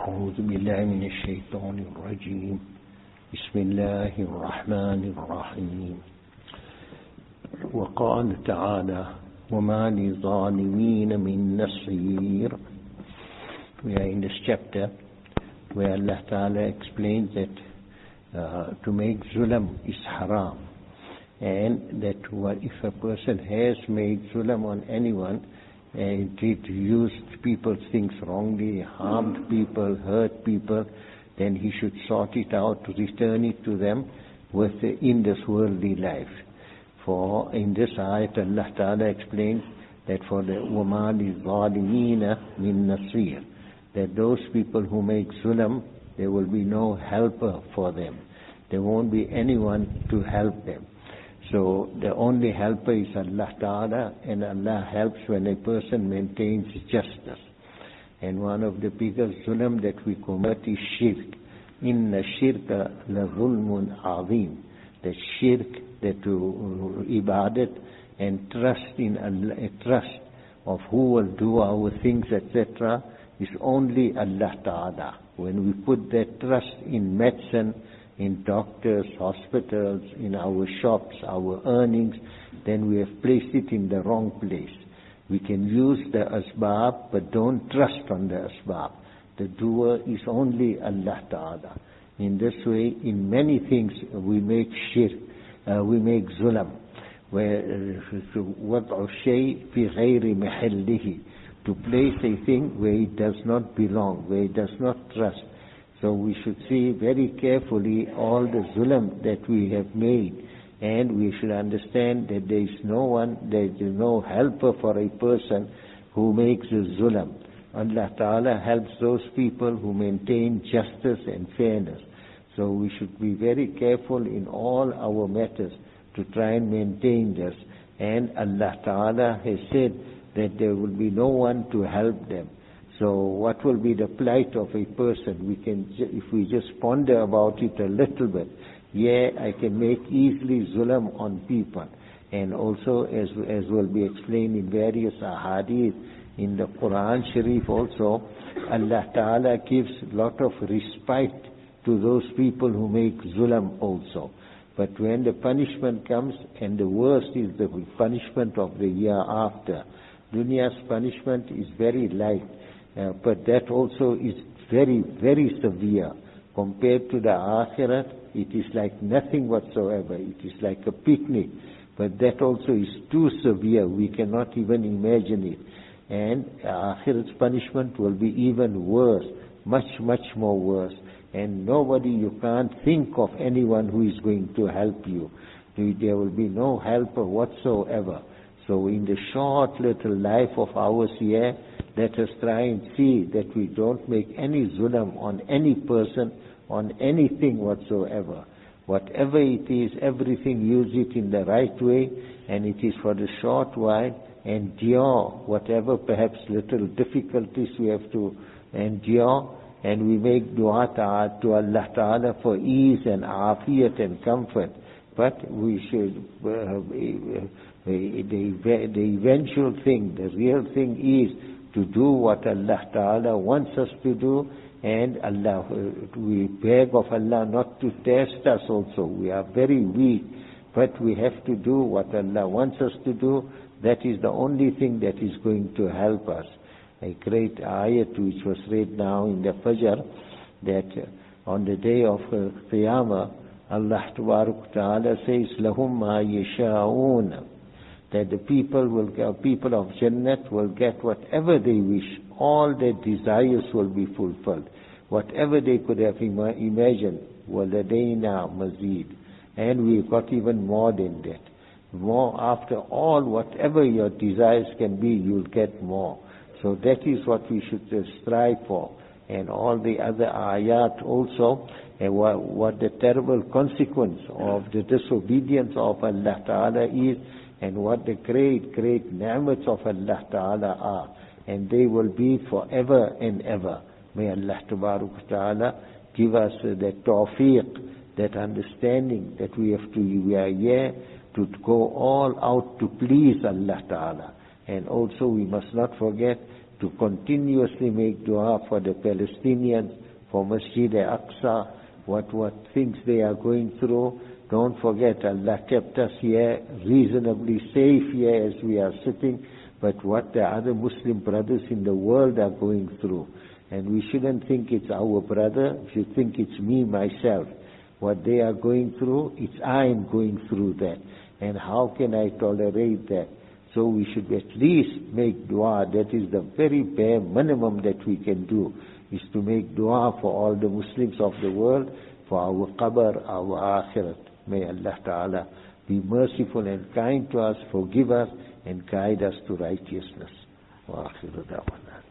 أعوذ بالله من الشيطان الرجيم بسم الله الرحمن الرحيم وقال تعالى وما للظالمين من نصير. We are in this chapter where Allah Ta'ala explains that to make zulam is haram, and that if a person has made zulam on anyone and did use people's things wrongly, harmed people, hurt people, then he should sort it out, return it to them in this worldly life. For in this ayat Allah Ta'ala explains that for the وَمَا لِلظَّالِمِينَ مِن نَصِيرٍ, that those people who make zulam, there will be no helper for them. There won't be anyone to help them. So the only helper is Allah Ta'ala, and Allah helps when a person maintains justice. And one of the biggest zulam that we commit is shirk. Inna shirka la zulmun azim. The shirk, that to ibadat and trust in Allah, trust of who will do our things, etc., is only Allah Ta'ala. When we put that trust in medicine, in doctors, hospitals, in our shops, our earnings, then we have placed it in the wrong place. We can use the asbab, but don't trust on the asbab. The doer is only Allah Ta'ala. In this way, in many things, we make shirk, we make zulam, where وَضْعُ الشَّيْءِ فِي غَيْرِ مَحَلِّهِ, to place a thing where it does not belong, where it does not trust. So we should see very carefully all the zulam that we have made, and we should understand that there is no helper for a person who makes a zulam. Allah Ta'ala helps those people who maintain justice and fairness. So we should be very careful in all our matters to try and maintain this. And Allah Ta'ala has said that there will be no one to help them. So what will be the plight of a person? We can, if we just ponder about it a little bit, I can make easily zulam on people. And also, as will be explained in various ahadith, in the Quran Sharif also, Allah Ta'ala gives a lot of respite to those people who make zulam also. But when the punishment comes, and the worst is the punishment of the year after, Dunya's punishment is very light. But that also is very, very severe. Compared to the Akhirat, it is like nothing whatsoever. It is like a picnic. But that also is too severe. We cannot even imagine it. And Akhirat's punishment will be even worse. Much, much more worse. And you can't think of anyone who is going to help you. There will be no helper whatsoever. So in the short little life of ours here, let us try and see that we don't make any zulam on any person, on anything whatsoever. Whatever it is, everything, use it in the right way, and it is for the short while. Endure whatever perhaps little difficulties we have to endure, and we make dua to Allah Ta'ala for ease and afiyat and comfort. But we should, the eventual thing, the real thing is to do what Allah Ta'ala wants us to do, and we beg of Allah not to test us also. We are very weak, but we have to do what Allah wants us to do. That is the only thing that is going to help us. A great ayat which was read now in the Fajr, that on the day of Qiyamah, Allah Ta'ala says, لَهُمْ مَا يَشَاءُونَ, that the people of Jannat will get whatever they wish. All their desires will be fulfilled. Whatever they could have imagined, وَلَدَيْنَا مَزِيدٌ, and we've got even more than that. More after all, whatever your desires can be, you'll get more. So that is what we should strive for. And all the other ayat also, and what the terrible consequence of the disobedience of Allah Ta'ala is, and what the great, great ni'mats of Allah Ta'ala are. And they will be forever and ever. May Allah Ta'ala give us that tawfiq, that understanding that we are here to go all out to please Allah Ta'ala. And also we must not forget to continuously make dua for the Palestinians, for Masjid al-Aqsa, what things they are going through. Don't forget, Allah kept us here reasonably safe here as we are sitting, but what the other Muslim brothers in the world are going through. And we shouldn't think it's our brother, we should think it's me, myself. What they are going through, it's I am going through that. And how can I tolerate that? So we should at least make dua. That is the very bare minimum that we can do, is to make dua for all the Muslims of the world, for our qabr, our akhirat. May Allah Ta'ala be merciful and kind to us, forgive us, and guide us to righteousness. Wa akhiru da'wana.